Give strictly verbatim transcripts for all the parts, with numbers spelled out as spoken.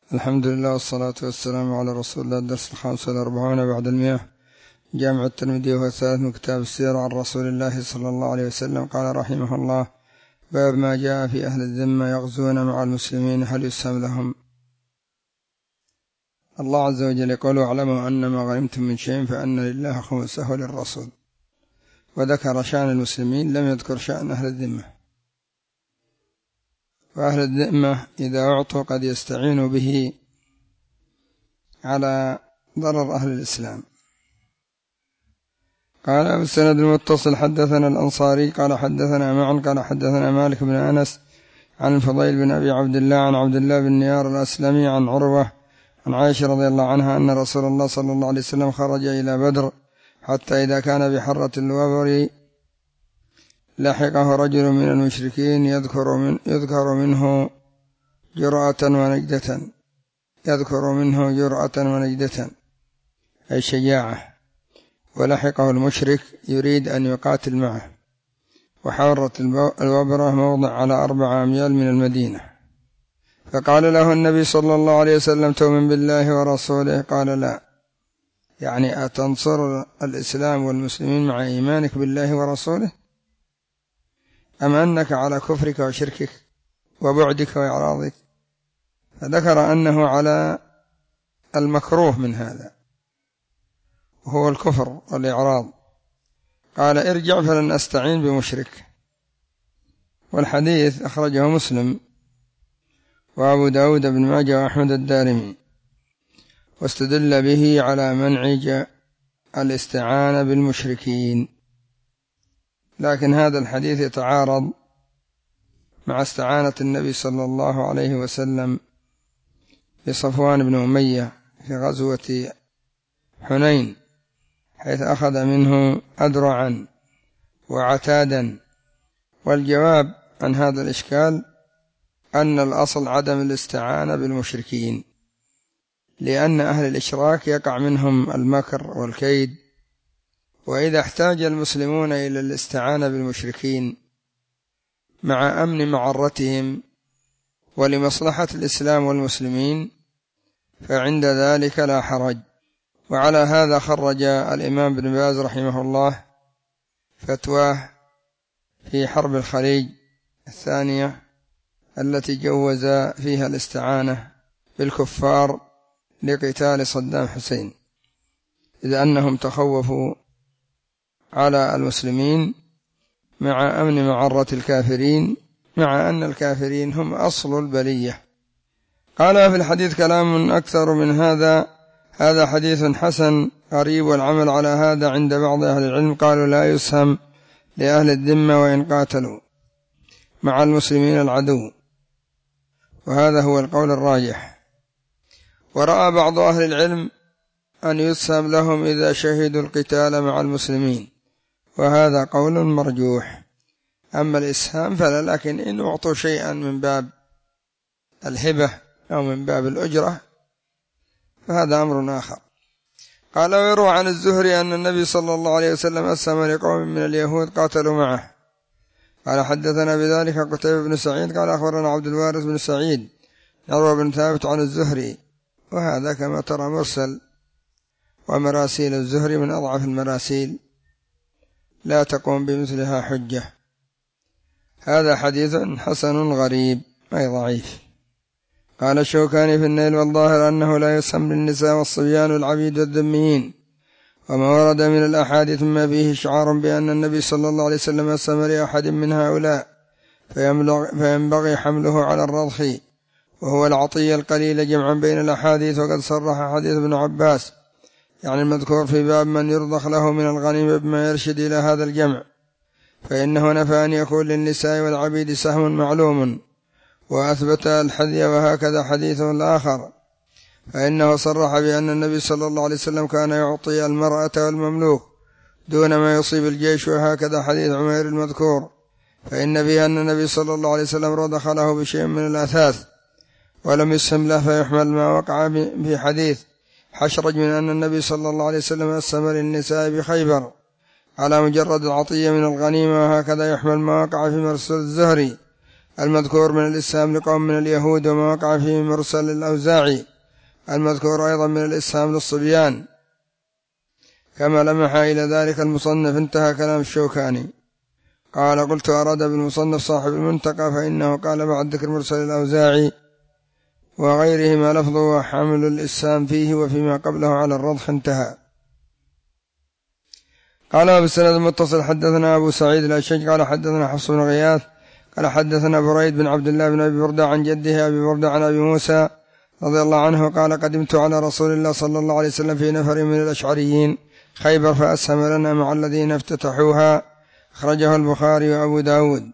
الحمد لله والصلاة والسلام على رسول الله. الدرس الخامس والأربعون بعد المئة، جامع الترمذي وهو الثالث من كتاب السيرة عن رسول الله صلى الله عليه وسلم. قال رحمه الله: باب ما جاء في أهل الذمة يغزون مع المسلمين هل يسهم لهم؟ الله عز وجل يقول: واعلموا أن ما غنمتم من شيء فأن لله خمسه للرسول، وذكر شأن المسلمين، لم يذكر شأن أهل الذمة. وأهل الذمة إذا أعطوا قد يستعينوا به على ضرر أهل الإسلام. قال بالسند المتصل: حدثنا الأنصاري قال حدثنا معن قال حدثنا مالك بن أنس عن الفضيل بن أبي عبد الله عن عبد الله بن نيار الأسلمي عن عروة عن عائشة رضي الله عنها أن رسول الله صلى الله عليه وسلم خرج إلى بدر، حتى إذا كان بحرة الوبر لحقه رجل من المشركين يذكر, من يذكر منه جرأة ونجدة يذكر منه جرأة ونجدة أي شجاعة، ولحقه المشرك يريد أن يقاتل معه، وحارة الوبرة موضع على أربع أميال من المدينة. فقال له النبي صلى الله عليه وسلم: تؤمن بالله ورسوله؟ قال: لا. يعني أتنصر الإسلام والمسلمين مع إيمانك بالله ورسوله، أم أنك على كفرك وشركك وبعدك وإعراضك؟ فذكر أنه على المكروه من هذا وهو الكفر والإعراض. قال: ارجع فلن أستعين بمشرك. والحديث أخرجه مسلم وأبو داود بن ماجه وأحمد الدارمي، واستدل به على منع الاستعانة بالمشركين. لكن هذا الحديث يتعارض مع استعانة النبي صلى الله عليه وسلم بصفوان بن أمية في غزوة حنين، حيث أخذ منه أدرعا وعتادا. والجواب عن هذا الإشكال أن الأصل عدم الاستعانة بالمشركين، لأن أهل الإشراك يقع منهم المكر والكيد، وإذا احتاج المسلمون إلى الاستعانة بالمشركين مع أمن معرتهم ولمصلحة الإسلام والمسلمين فعند ذلك لا حرج. وعلى هذا خرج الإمام ابن باز رحمه الله فتواه في حرب الخليج الثانية التي جوز فيها الاستعانة بالكفار لقتال صدام حسين، إذ أنهم تخوفوا على المسلمين مع أمن معرة الكافرين، مع أن الكافرين هم أصل البلية. قال في الحديث كلام أكثر من هذا، هذا حديث حسن غريب، والعمل على هذا عند بعض أهل العلم. قالوا: لا يسهم لأهل الذمة وإن قاتلوا مع المسلمين العدو، وهذا هو القول الراجح. ورأى بعض أهل العلم أن يسهم لهم إذا شهدوا القتال مع المسلمين، وهذا قول مرجوح. أما الإسهام فلا، لكن إن أعطوا شيئا من باب الهبة أو من باب الأجرة فهذا أمر آخر. قال: ويروى عن الزهري أن النبي صلى الله عليه وسلم أسهم لقوم من اليهود قاتلوا معه. قال: حدثنا بذلك قتيبة بن سعيد قال أخبرنا عبد الوارث بن سعيد يروى بن ثابت عن الزهري، وهذا كما ترى مرسل، ومراسيل الزهري من أضعف المراسيل لا تقوم بمثلها حجة. هذا حديث حسن غريب أي ضعيف. قال الشوكاني في النيل: والظاهر أنه لا يسهم للنساء والصبيان والعبيد والذميين، وما ورد من الأحاديث ما فيه إشعار بأن النبي صلى الله عليه وسلم أسهم لأحد من هؤلاء فينبغي حمله على الرضخ، وهو العطية القليلة، جمعا بين الأحاديث. وقد صرح حديث ابن عباس يعني المذكور في باب من يرضخ له من الغنيمة بما يرشد إلى هذا الجمع، فإنه نفى أن يكون للنساء والعبيد سهم معلوم، وأثبت الحذي. وهكذا حديثه الآخر، فإنه صرح بأن النبي صلى الله عليه وسلم كان يعطي المرأة والمملوك دون ما يصيب الجيش. وهكذا حديث عمير المذكور، فإن به أن النبي صلى الله عليه وسلم رضخ له بشيء من الأثاث ولم يسهم له، فيحمل ما وقع في حديث حشرج من أن النبي صلى الله عليه وسلم أسهم للنساء بخيبر على مجرد العطية من الغنيمة. وهكذا يحمل ما وقع في مرسل الزهري المذكور من الإسهام لقوم من اليهود وما وقع فيه مرسل الأوزاعي المذكور أيضا من الإسهام للصبيان، كما لمح إلى ذلك المصنف. انتهى كلام الشوكاني. قال قلت أراد بالمصنف صاحب المنتقى، فإنه قال بعد ذكر مرسل الأوزاعي وغيره ما لفظه وحمل الإسهام فيه وفيما قبله على الرضح. انتهى. قال بالسند المتصل حدثنا أبو سعيد الأشج قال حدثنا حفص بن غياث قال حدثنا بريد بن عبد الله بن أبي بردة عن جده أبي بردة عن أبي موسى رضي الله عنه قال قدمت على رسول الله صلى الله عليه وسلم في نفر من الأشعريين خيبر فأسهم لنا مع الذين افتتحوها. أخرجه البخاري وأبو داود.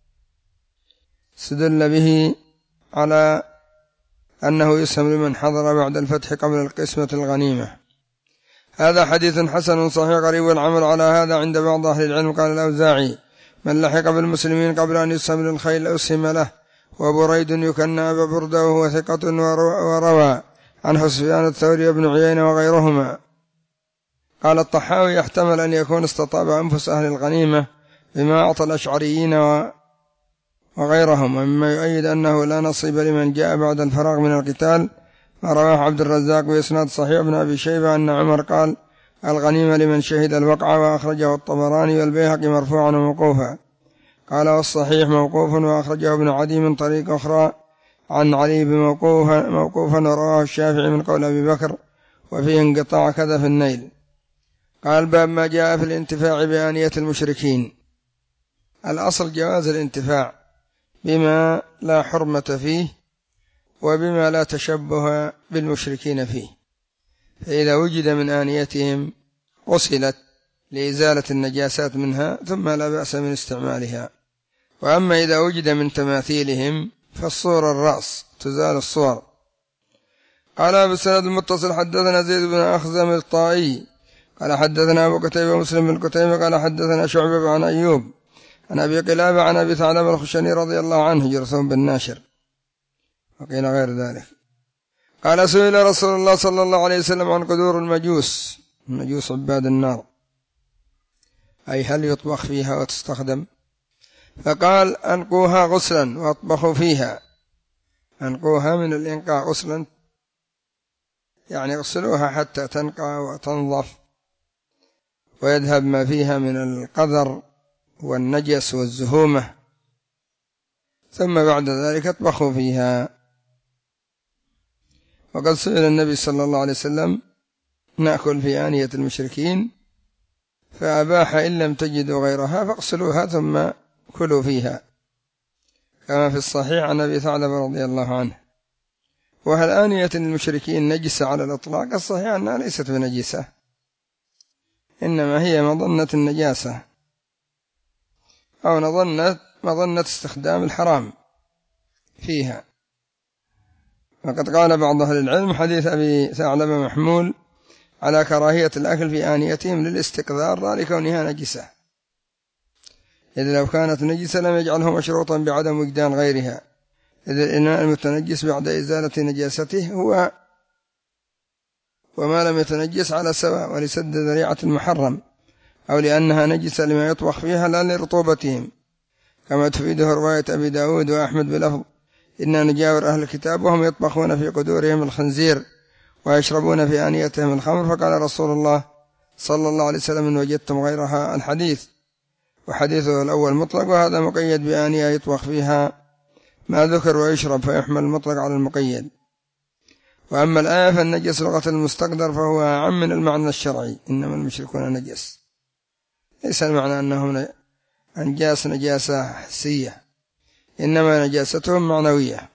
استدل به على أنه يسهم لمن حضر بعد الفتح قبل القسمة الغنيمة. هذا حديث حسن صحيح غريب، العمل على هذا عند بعض أهل العلم. قال الأوزاعي من لحق بالمسلمين قبل أن يسهم للخيل أسهم له. وبريد يكنى أبا بردة وهو ثقة وروى عنه سفيان الثوري وابن عيينة وغيرهما. قال الطحاوي يحتمل أن يكون استطاب أنفس أهل الغنيمة بما أعطى الأشعريين وغيرهم، ومما يؤيد أنه لا نصيب لمن جاء بعد الفراغ من القتال، ما رواه عبد الرزاق بإسناد صحيح ابن أبي شيبة أن عمر قال الغنيمة لمن شهد الوقعة، وأخرجه الطبراني والبيهقي مرفوعا وموقوفا. قال والصحيح موقوف، وأخرجه ابن عدي من طريق أخرى عن علي بموقوفا موقوفا ورواه الشافعي من قول أبي بكر وفيه انقطاع كذا في النيل. قال باب ما جاء في الانتفاع بآنية المشركين. الأصل جواز الانتفاع بما لا حرمة فيه وبما لا تشبه بالمشركين فيه، فإذا وجد من آنيتهم غسلت لإزالة النجاسات منها ثم لا بأس من استعمالها. وأما إذا وجد من تماثيلهم فالصور الرأس تزال الصور. قال بالسند المتصل حدثنا زيد بن أخزم الطائي قال حدثنا أبو قتيبة مسلم بن قتيبة قال حدثنا شعبة عن أيوب عن أبي قلابة عن أبي ثعلبة الخشني رضي الله عنه جرثوم بن ناشر وقيل غير ذلك. قال سئل رسول الله صلى الله عليه وسلم عن قدور المجوس، المجوس عباد النار، أي هل يطبخ فيها وتستخدم؟ فقال أنقوها غسلا وأطبخوا فيها. أنقوها من الإنقاء غسلا، يعني اغسلوها حتى تنقى وتنظف ويذهب ما فيها من القذر والنجس والزهومة، ثم بعد ذلك اطبخوا فيها. وقد سئل النبي صلى الله عليه وسلم نأكل في آنية المشركين فأباح إن لم تجدوا غيرها فاغسلوها ثم كلوا فيها، كما في الصحيح عن أبي ثعلبة رضي الله عنه. وهل آنية المشركين نجسة على الإطلاق؟ الصحيح أنها ليست بنجسة، إنما هي مظنة النجاسة أو مظنة مظنة استخدام الحرام فيها. وقد قال بعض أهل العلم حديث أبي ثعلبة محمول على كراهية الأكل في آنيتهم للاستقذار لكونها نجسة، إذ لو كانت نجسة لم يجعله مشروطا بعدم وجدان غيرها، إذ الإناء المتنجس بعد إزالة نجاسته هو وما لم يتنجس على سواء، ولسد ذريعة المحرم، أو لأنها نجسة لما يطبخ فيها لا لرطوبتهم، كما تفيده رواية أبي داود وأحمد بلفظ إنا نجاور أهل الكتاب وهم يطبخون في قدورهم الخنزير ويشربون في آنيتهم الخمر، فقال رسول الله صلى الله عليه وسلم إن وجدتم غيرها الحديث. وحديثه الأول مطلق، وهذا مقيد بآنية يطبخ فيها ما ذكر ويشرب، فيحمل المطلق على المقيد. وأما الآية فالنجس لغة المستقدر فهو أعم من المعنى الشرعي، إنما المشركون نجس، ليس المعنى أنهم أنجاس نجاسة حسية، إنما نجاستهم معنوية.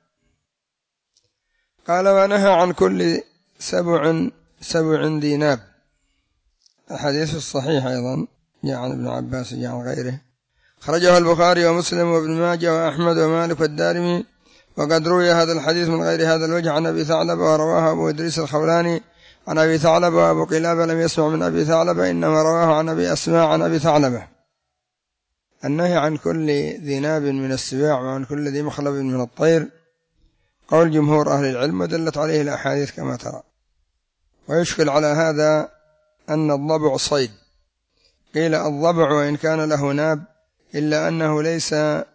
قال ونهى عن كل سبع سبع ذي ناب. الحديث الصحيح أيضا جاء عن ابن عباس وجاء عن غيره، خرجه البخاري ومسلم وابن ماجه وأحمد ومالك والدارمي. وقد روي هذا الحديث من غير هذا الوجه عن أبي ثعلبة، ورواه أبو إدريس الخولاني عن أبي ثعلبة، وأبو قلابة لم يسمع من أبي ثعلبة إنما رواه عن أبي أسماء عن أبي ثعلبة. النهي عن كل ذي ناب من السباع وعن كل ذي مخلب من الطير قول جمهور أهل العلم، ودلت عليه الأحاديث كما ترى. ويشكل على هذا أن الضبع صيد، قيل الضبع وإن كان له ناب إلا أنه ليس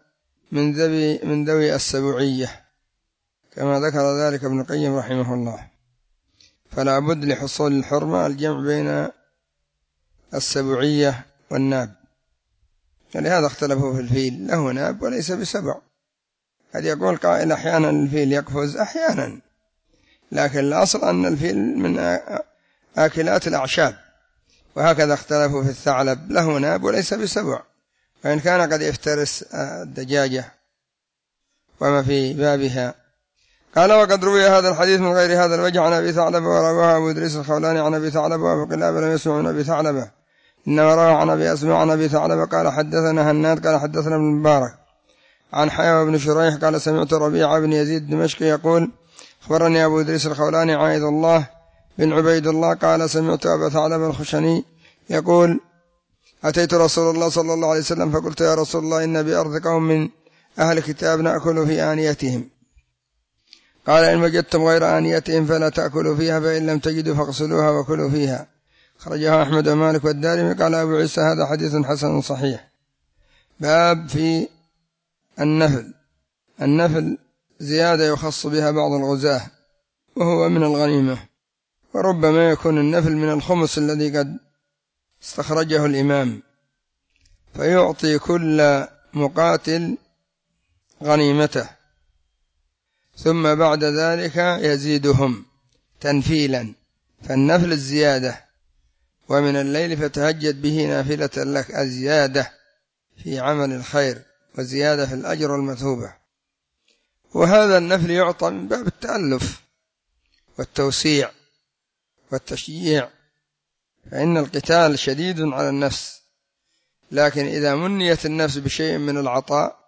من ذوي من ذوي السبوعية كما ذكر ذلك ابن القيم رحمه الله، فلا بد لحصول الحرمة الجمع بين السبوعية والناب، ولهذا اختلفوا في الفيل، له ناب وليس بسبع. قد يقول قائل أحيانا الفيل يقفز أحيانا، لكن الأصل أن الفيل من آكلات الأعشاب. وهكذا اختلفوا في الثعلب، له ناب وليس بسبع، وإن كان قد يفترس الدجاجة وما في بابها. قال وقد روي هذا الحديث من غير هذا الوجه عن أبي ثعلبة، ورواه أبو إدريس الخولاني عن أبي ثعلبة، وأبو قلابة لم يسمع من أبي ثعلبة، إنما رواه عن أبي أسمع عن أبي ثعلبة قال حدثنا هناد قال حدثنا ابن المبارك عن حيوى بن شريح قال سمعت ربيعة بن يزيد الدمشقي يقول أخبرني أبو إدريس الخولاني عايد الله بن عبيد الله قال سمعت أبا ثعلبة الخشني يقول أتيت رسول الله صلى الله عليه وسلم فقلت يا رسول الله إن بأرض قوم من أهل الكتاب نأكل في آنيتهم، قال إن وجدتم غير آنيتهم فلا تأكلوا فيها، فإن لم تجدوا فاغسلوها وكلوا فيها. خرجها أحمد ومالك والدارمي. قال أبو عيسى هذا حديث حسن صحيح. باب في النفل. النفل زيادة يخص بها بعض الغزاة وهو من الغنيمة، وربما يكون النفل من الخمس الذي قد استخرجه الإمام، فيعطي كل مقاتل غنيمته ثم بعد ذلك يزيدهم تنفيلا، فالنفل الزيادة. ومن الليل فتهجد به نافلة لك، الزيادة في عمل الخير وزيادة في الأجر والمثوبة. وهذا النفل يعطى من باب التألف والتوسيع والتشجيع، فإن القتال شديد على النفس، لكن إذا منيت النفس بشيء من العطاء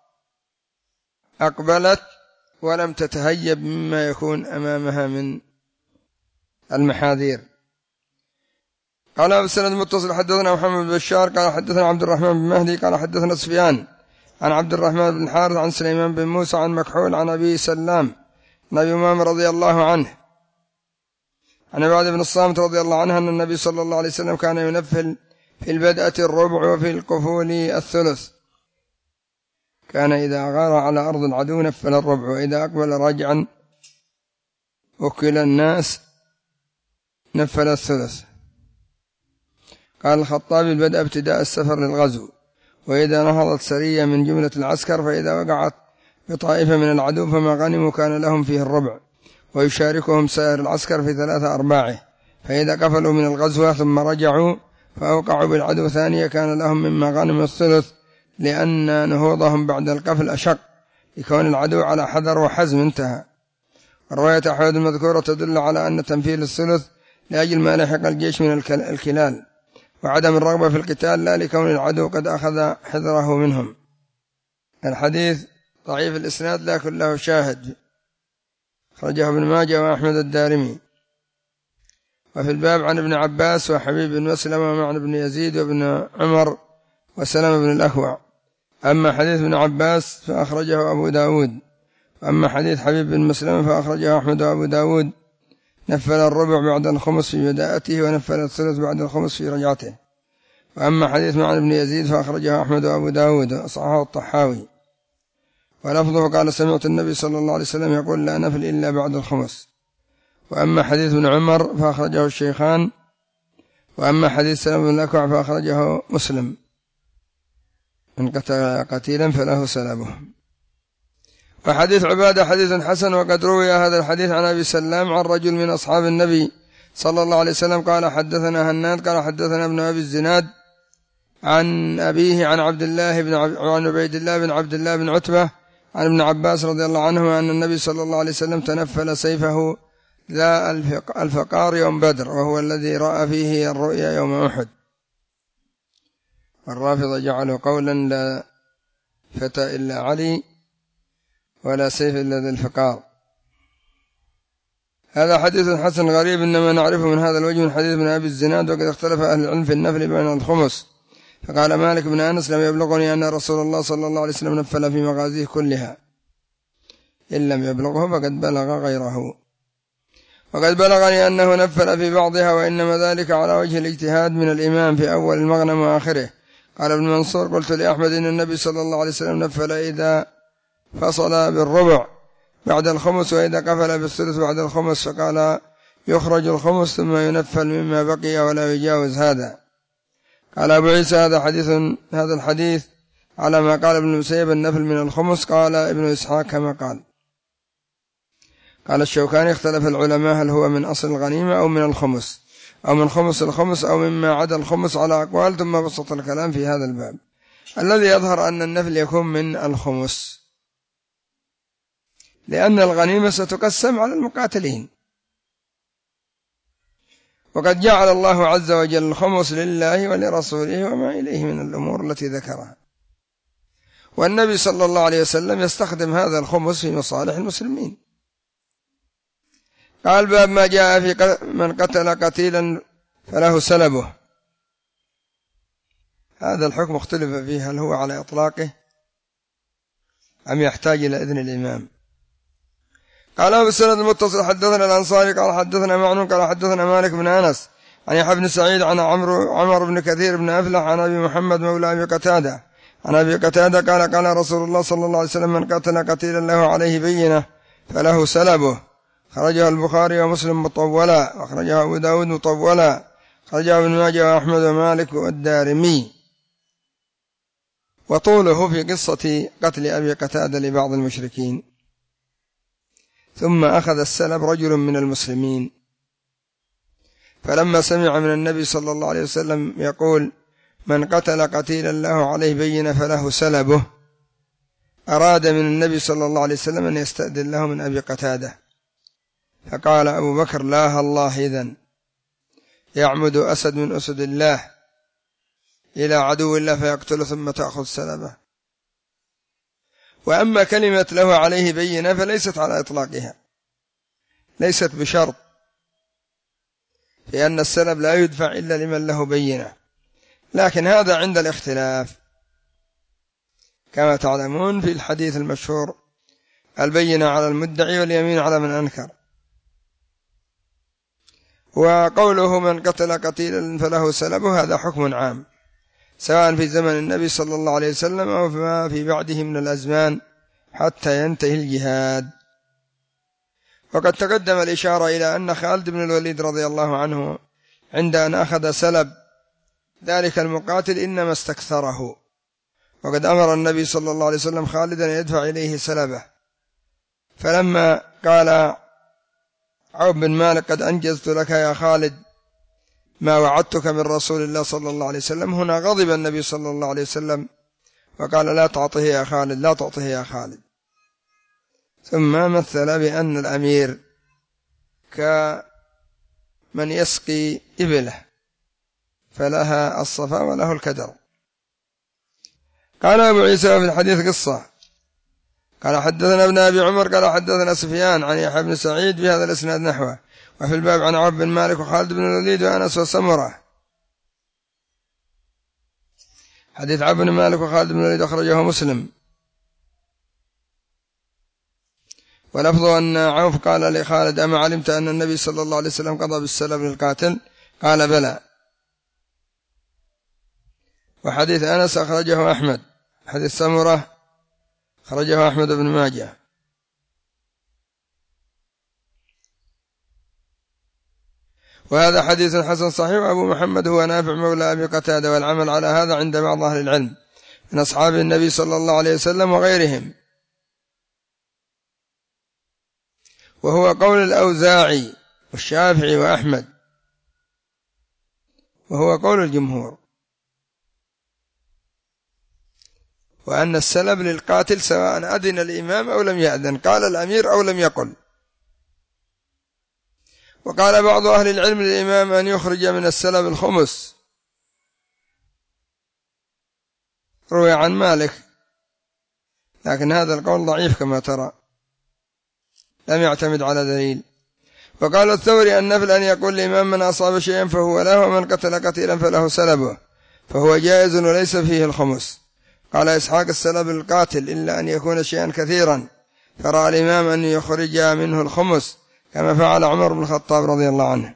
أقبلت ولم تتهيب مما يكون أمامها من المحاذير. قال أبو السند المتصل حدثنا محمد بن بشار قال حدثنا عبد الرحمن بن مهدي قال حدثنا سفيان عن عبد الرحمن بن الحارث عن سليمان بن موسى عن مكحول عن أبي سلام عن أبي أمامة رضي الله عنه عن عبادة بن الصامت رضي الله عنه أن النبي صلى الله عليه وسلم كان ينفل في البدءة الربع وفي القفول الثلث، كان إذا غار على أرض العدو نفل الربع، وإذا أقبل راجعا وكل الناس نفل الثلث. قال الخطابي البدء ابتداء السفر للغزو، وإذا نهضت سرية من جملة العسكر فإذا وقعت بطائفة من العدو فما غنموا كان لهم فيه الربع، ويشاركهم سائر العسكر في ثلاثة أرباعه، فإذا قفلوا من الغزوة ثم رجعوا فأوقعوا بالعدو ثانية كان لهم مما غنم الثلث، لأن نهوضهم بعد القفل أشق لكون العدو على حذر وحزم. انتهى. الرواية أحمد المذكورة تدل على أن تنفيذ الثلث لأجل ما لحق الجيش من الكلال وعدم الرغبة في القتال، لا لكون العدو قد أخذ حذره منهم. الحديث ضعيف الإسناد لكن له شاهد، خرجه ابن ماجه وأحمد الدارمي. وفي الباب عن ابن عباس وحبيب بن مسلمة ومعن بن يزيد وابن عمر وسلم بن الأكوع. أما حديث ابن عباس فأخرجه أبو داود، وأما حديث حبيب بن مسلمة فأخرجه أحمد وأبو داود نفل الربع بعد الخمس في بداءته ونفل الثلث بعد الخمس في رجعته. وأما حديث معن بن يزيد فأخرجه أحمد وأبو داود وصححه الطحاوي، ولفظه قال سمعت النبي صلى الله عليه وسلم يقول لا نفل إلا بعد الخمس. وأما حديث ابن عمر فأخرجه الشيخان. وأما حديث سلم بن الأكوع فأخرجه مسلم من قتل قتيلا فله سلبه. وحديث عبادة حديث حسن. وقد روي هذا الحديث عن أبي سلام عن رجل من أصحاب النبي صلى الله عليه وسلم قال حدثنا هناد قال حدثنا ابن أبي الزناد عن أبيه عن عبد الله بن عب... عن عبيد الله بن عبد الله بن عتبة عن ابن عباس رضي الله عنه أن النبي صلى الله عليه وسلم تنفل سيفه ذا الفقار يوم بدر، وهو الذي رأى فيه الرؤيا يوم أحد. الرافضة جعلوا قولا لا فتى إلا علي ولا سيف إلا ذي الفقار. هذا حديث حسن غريب إنما نعرفه من هذا الوجه من حديث ابن أبي الزناد. وقد اختلف أهل العلم في النفل بين الخمس، فقال مالك بن أنس لم يبلغني أن رسول الله صلى الله عليه وسلم نفل في مغازيه كلها، إن لم يبلغه فقد بلغ غيره. وقد بلغني أنه نفل في بعضها، وإنما ذلك على وجه الاجتهاد من الإمام في أول المغنم وآخره. قال ابن منصور قلت لأحمد إن النبي صلى الله عليه وسلم نفل إذا فصل بالربع بعد الخمس، وإذا قفل بالثلث بعد الخمس، فقال يخرج الخمس ثم ينفل مما بقي ولا يجاوز هذا. قال أبو عيسى هذا حديث هذا الحديث على ما قال ابن المسيب النفل من الخمس. قال ابن إسحاق كما قال. قال الشوكاني اختلف العلماء هل هو من أصل الغنيمة أو من الخمس أو من خمس الخمس أو مما عدا الخمس على أقوال، ثم بسط الكلام في هذا الباب. الذي يظهر أن النفل يكون من الخمس، لأن الغنيمة ستقسم على المقاتلين، وقد جعل الله عز وجل الخمس لله ولرسوله وما إليه من الأمور التي ذكرها، والنبي صلى الله عليه وسلم يستخدم هذا الخمس في مصالح المسلمين. قال باب ما جاء في من قتل قتيلا فله سلبه. هذا الحكم اختلف فيه، هل هو على إطلاقه أم يحتاج إلى إذن الإمام. قال أبو السند المتصل حدثنا الأنصاري قال حدثنا معن قال حدثنا مالك بن أنس عن يحيى بن سعيد عن عمرو عمر بن كثير بن أفلح عن أبي محمد مولى أبي قتادة عن أبي قتادة قال قال رسول الله صلى الله عليه وسلم من قتل قتيلا له عليه بينة فله سلبه. خرجه البخاري ومسلم مطولا، وخرجه أبو داود مطولا، خرجه ابن ماجه وأحمد ومالك والدارمي. وطوله في قصة قتل أبي قتادة لبعض المشركين. ثم أخذ السلب رجل من المسلمين، فلما سمع من النبي صلى الله عليه وسلم يقول من قتل قتيلا له عليه بينة فله سلبه، أراد من النبي صلى الله عليه وسلم أن يستأذن له من أبي قتادة، فقال أبو بكر لا الله إذن يعمد أسد من أسد الله إلى عدو الله فيقتله ثم تأخذ سلبه. وأما كلمة له عليه بينة فليست على إطلاقها، ليست بشرط، لأن السلب لا يدفع إلا لمن له بينة، لكن هذا عند الاختلاف كما تعلمون في الحديث المشهور البينة على المدعي واليمين على من أنكر. وقوله من قتل قتيلا فله سلبه هذا حكم عام سواء في زمن النبي صلى الله عليه وسلم أو فيما في بعده من الأزمان حتى ينتهي الجهاد. وقد تقدم الإشارة إلى أن خالد بن الوليد رضي الله عنه عند أن أخذ سلب ذلك المقاتل إنما استكثره، وقد أمر النبي صلى الله عليه وسلم خالدا يدفع إليه سلبه، فلما قال عوف بن مالك قد أنجزت لك يا خالد ما وعدتك من رسول الله صلى الله عليه وسلم، هنا غضب النبي صلى الله عليه وسلم وقال لا تعطه يا خالد لا تعطه يا خالد. ثم مثل بأن الأمير كمن يسقي إبله فلها الصفا وله الكدر. قال أبو عيسى في الحديث قصة قال حدثنا ابن أبي عمر قال حدثنا سفيان عن يحيى بن سعيد بهذا الإسناد نحوه. وفي الباب عن عوف بن مالك وخالد بن الوليد وأنس وسمرة. حديث عوف بن مالك وخالد بن الوليد أخرجه مسلم، ولفظ أن عوف قال لخالد أما علمت أن النبي صلى الله عليه وسلم قضى بالسلب للقاتل؟ قال بلى. وحديث أنس أخرجه أحمد. حديث سمرة أخرجه أحمد بن ماجه. وهذا حديث حسن صحيح. أبو محمد هو نافع مولى أبي قتادة، والعمل على هذا عند بعض أهل العلم من أصحاب النبي صلى الله عليه وسلم وغيرهم، وهو قول الأوزاعي والشافعي وأحمد، وهو قول الجمهور، وأن السلب للقاتل سواء أذن الإمام أو لم يأذن، قال الأمير أو لم يقل. وقال بعض أهل العلم للإمام أن يخرج من السلب الخمس، روي عن مالك، لكن هذا القول ضعيف كما ترى، لم يعتمد على دليل. وقال الثوري النفل أن يقول الإمام من أصاب شيئا فهو له، ومن قتل قتيلا فله سلبه، فهو جائز وليس فيه الخمس. قال إسحاق السلب القاتل إلا أن يكون شيئا كثيرا، فرأى الإمام أن يخرج منه الخمس كما فعل عمر بن الخطاب رضي الله عنه.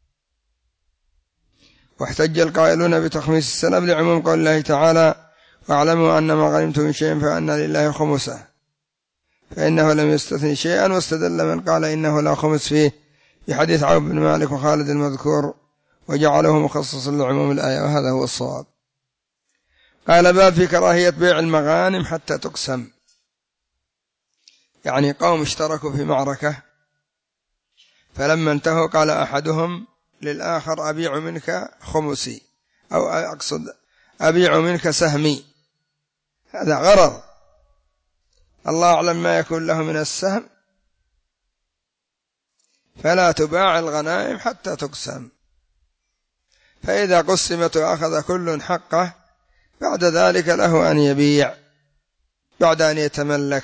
واحتج القائلون بتخميس السلب لعموم قول الله تعالى واعلموا أن ما غنمتم من شيء فأن لله خمسه. فإنه لم يستثني شيئا، واستدل من قال إنه لا خمس فيه بحديث عوف بن مالك وخالد المذكور، وجعله مخصصا لعموم الآية، وهذا هو الصواب. قال باب في كراهية بيع المغانم حتى تقسم. يعني قوم اشتركوا في معركة، فلما انتهوا قال أحدهم للآخر أبيع منك خمسي، أو أقصد أبيع منك سهمي. هذا غرر، الله أعلم ما يكون له من السهم، فلا تباع الغنائم حتى تقسم، فإذا قسمت وأخذ كل حقه بعد ذلك له أن يبيع بعد أن يتملك.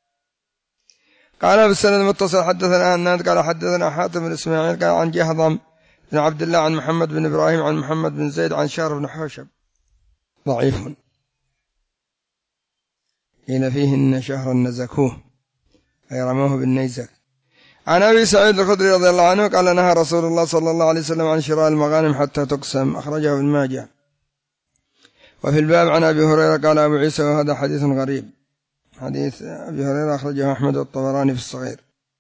قال بالسند المتصل حدثنا هناد قال حدثنا حاتم بن إسماعيل قال عن جهضم بن عبد الله عن محمد بن إبراهيم عن محمد بن زيد عن شهر بن حوشب ضعيف، قيل فيه إن شهرا نزكوه أي رموه بالنيزك. عن أبي سعيد الخدري رضي الله عنه قال نهى رسول الله صلى الله عليه وسلم عن شراء المغانم حتى تقسم، أخرجه ابن ماجه. وفي الباب عن أبي هريرة قال أبو عيسى وهذا حديث غريب، حديث أبي هريرة أخرجه أحمد والطبراني في الصغير.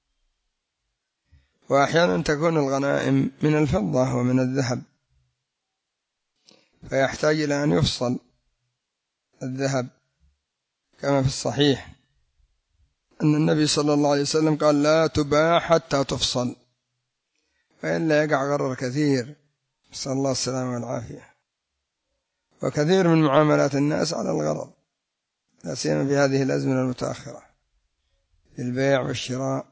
وأحيانا تكون الغنائم من الفضة ومن الذهب، فيحتاج إلى أن يفصل الذهب، كما في الصحيح أن النبي صلى الله عليه وسلم قال لا تباع حتى تفصل، فإلا يقع غرر كثير، نسأل الله السلامة والعافية. وكثير من معاملات الناس على الغرر، لا سيما في هذه الأزمنة المتأخرة في البيع والشراء،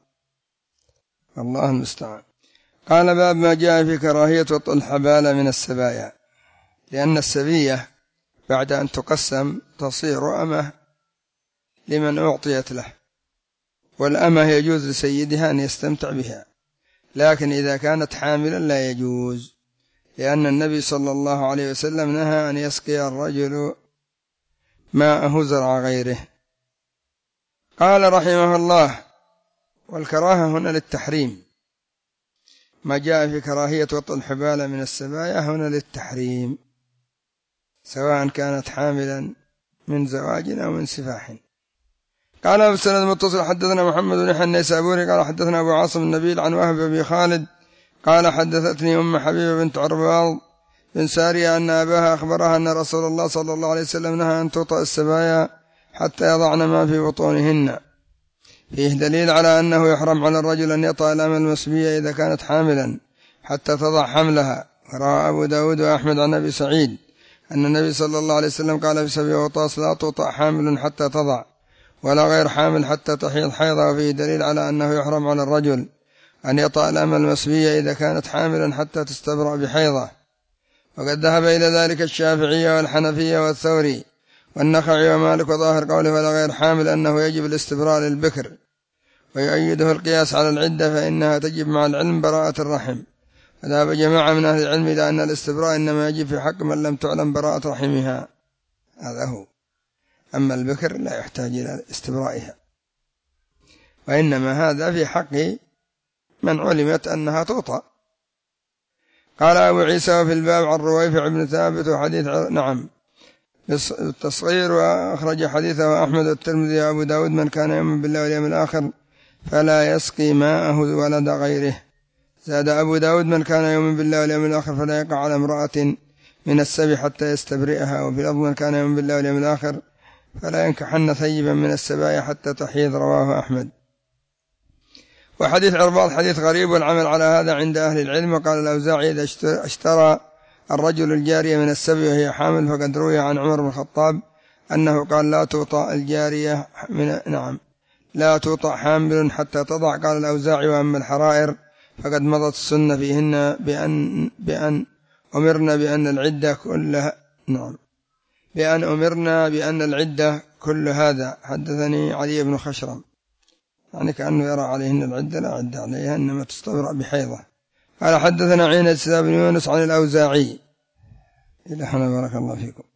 الله المستعان. قال باب ما جاء في كراهية وطء الحبال من السبايا، لأن السبية بعد أن تقسم تصير أمه لمن أعطيت له، والأمة يجوز لسيدها أن يستمتع بها، لكن إذا كانت حاملا لا يجوز، لأن النبي صلى الله عليه وسلم نهى أن يسقي الرجل ماءه زرع غيره. قال رحمه الله والكراهة هنا للتحريم، ما جاء في كراهية وطء الحبال من السبايا هنا للتحريم، سواء كانت حاملا من زواج أو من سفاح. قال أبو السند المتصل حدثنا محمد بن يحيى النيسابوري قال حدثنا أبو عاصم النبيل عن وهب بن خالد قال حدثتني أم حبيبة بنت عرباض بن سارية أن أباها أخبرها أن رسول الله صلى الله عليه وسلم نهى أن تطأ السبايا حتى يضعن ما في بطونهن، فيه دليل على أنه يحرم على الرجل أن يطأ الأم المسبية إذا كانت حاملا حتى تضع حملها. روى أبو داود وأحمد عن أبي سعيد أن النبي صلى الله عليه وسلم قال في سبي وطاس لا تطأ حامل حتى تضع، ولا غير حامل حتى تحيض حيضة، وفيه دليل على أنه يحرم على الرجل أن يطأ الأم المسبية إذا كانت حاملا حتى تستبرأ بحيضة. وقد ذهب إلى ذلك الشافعية والحنفية والثوري والنخعي ومالك، وظاهر قوله ولا غير حامل أنه يجب الاستبراء للبكر، ويؤيده القياس على العدة فإنها تجب مع العلم براءة الرحم. فذهب جماعة من أهل العلم إلى أن الاستبراء إنما يجب في حق من لم تعلم براءة رحمها، هذا هو، أما البكر لا يحتاج إلى استبرائها، وإنما هذا في حق من علمت أنها توطأ. قال أبو عيسى في الباب عن رويفع بن ثابت وحديث نعم بالتصغير، وأخرج حديثه أحمد والترمذي وأبو داود من كان يؤمن بالله واليوم الآخر فلا يسقي ماءه ولد غيره. زاد أبو داود من كان يؤمن بالله واليوم الآخر فلا يقع على امرأة من السبي حتى يستبرئها، وفي لفظ من كان يؤمن بالله واليوم الآخر فلا ينكحن ثيبا من السبايا حتى تحيض، رواه أحمد. وحديث عرباض حديث غريب، والعمل على هذا عند أهل العلم. وقال الأوزاعي إذا اشترى الرجل الجارية من السبي وهي حامل فقد روي عن عمر بن الخطاب أنه قال لا توطأ الجارية من نعم لا توطأ حامل حتى تضع. قال الأوزاعي وأما الحرائر فقد مضت السنة فيهن بأن, بأن أمرنا بأن العدة كلها نعم بأن أمرنا بأن العدة كل هذا. حدثني علي بن خشرم، يعني كأنه يرى عليهن العدة لا عدة عليها إنما تستبرأ بحيضة. قال حدثنا عين السلام بن يونس عن الأوزاعي إلى هنا، بارك الله فيكم.